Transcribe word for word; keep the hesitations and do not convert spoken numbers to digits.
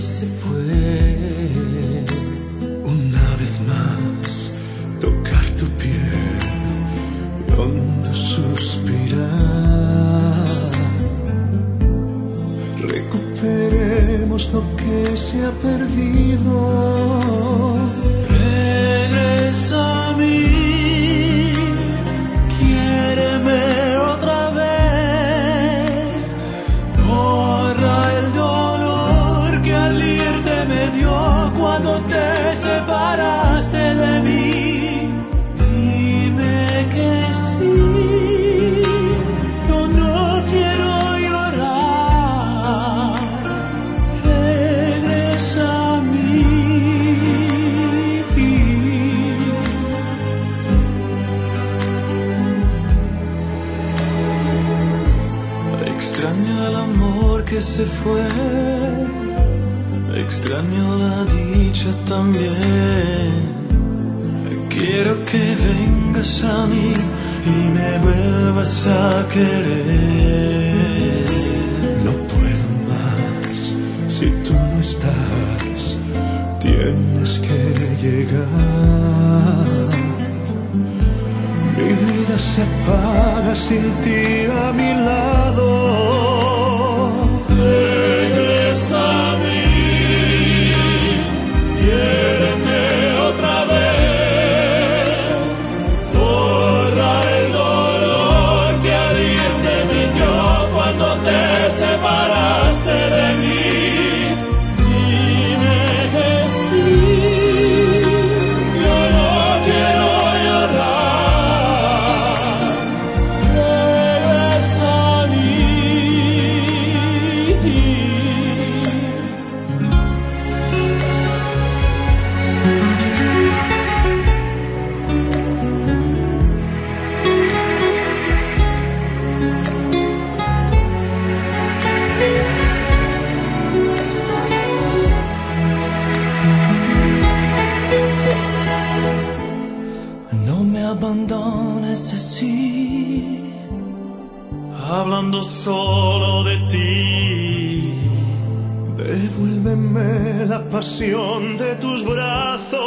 se fue. Una vez más, tocar tu piel y hondo suspirar. Recuperemos lo que se ha perdido. Regresa a mí, quiéreme otra vez. Borra el dolor que al irte me dio cuando te separaste de mí. Dime que sí, yo no quiero llorar. Regresa a mí. Extraño el amor que se fue, extraño la dicha también. Quiero que vengas a mí y me vuelvas a querer. No puedo más si tú no estás, tienes que llegar. Mi vida se apaga sin ti a mi lado. Regresa a mí, quiéreme otra vez. Borra el dolor que al irte me dio cuando te separaste de mí. Dime que sí, yo no quiero llorar. Regresa a mí. No me abandones así, hablando solo de ti. Devuélveme la pasión de tus brazos.